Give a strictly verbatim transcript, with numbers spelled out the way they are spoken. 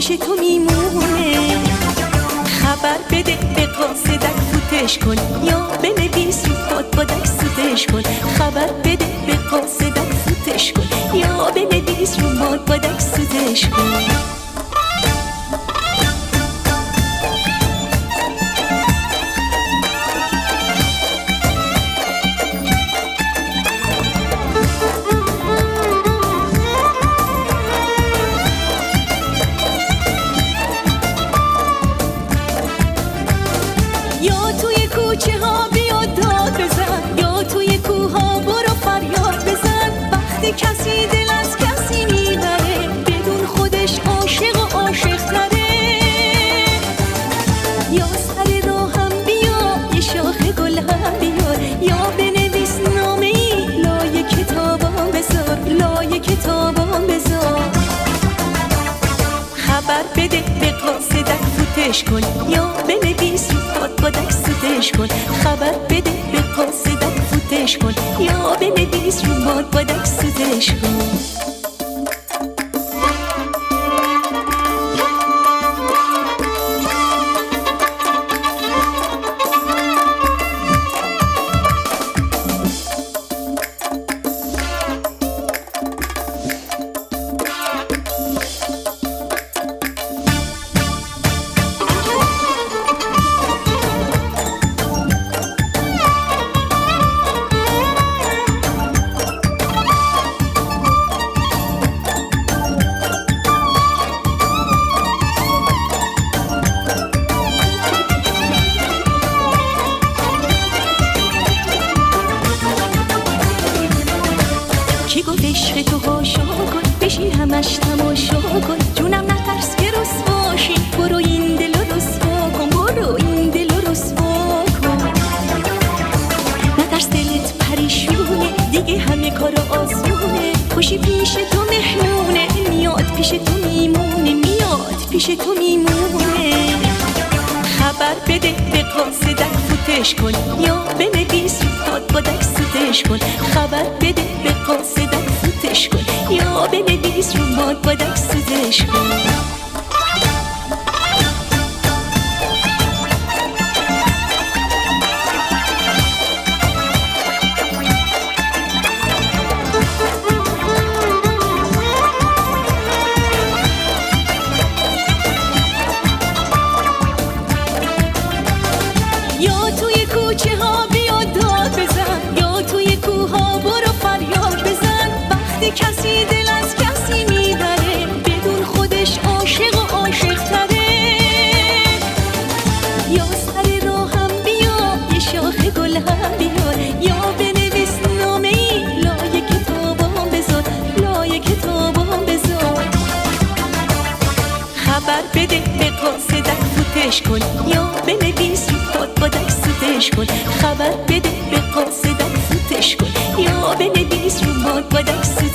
پیش تو میمونه. خبر بده به قاصدک فوتش کن، یا بنویس رو بادبادک سوتش کن. خبر بده به قاصدک فوتش کن، یا بنویس رو بادبادک سوتش کن. یا توی کوچه ها بیا داد بزن، یا توی کوه ها برو فریاد بزن. وقتی کسی دل از کسی میبره، بدون خودش عاشق و عاشق تره. یا سر راهم بیا یه شاخ گل هم بیار، یا بنویس نامه ای لای کتابام بذار، لای کتابام بذار. خبر بده به قاصدک فوتش کن، یا بنویس رو بادبادک سوتش کن. خبر بده به قاصدک فوتش کن، یا بنویس رو بادبادک سوتش کن. کی گفت عشق تو هاشا کن، بشین همش تماشا کن. جونم نترس که رسواشی، برو این دل رو رسوا کن، برو این دل رو رسوا کن. نترس دلت پریشونه، دیگه همه کار آسونه. خوشی پیش تو مهمونه، میاد پیش تو میمونه، میاد پیش تو میمونه. خبر بده به قاصدک فوتش کن، یا بنویس رو بادبادک سوتش کن. خبر بده به قاصدک فوتش کن، یا بنویس رو بادبادک سوتش کن. یا توی کوچه ها بیا داد بزن، یا توی کوه ها برو فریاد بزن. وقتی کسی دل از کسی میبره، بدون خودش عاشق و عاشق تره. یا سر راهم بیا یه شاخ گل هم بیار، یا بنویس نامه ای لای کتابام بذار، لای کتابام بذار. خبر بده به قاصدک فوتش کن، یا بنویس رو بادبادک سوتش کن. خبر بده به قاصدک فوتش کن، یا بنویس رو بادبادک سوتش کن.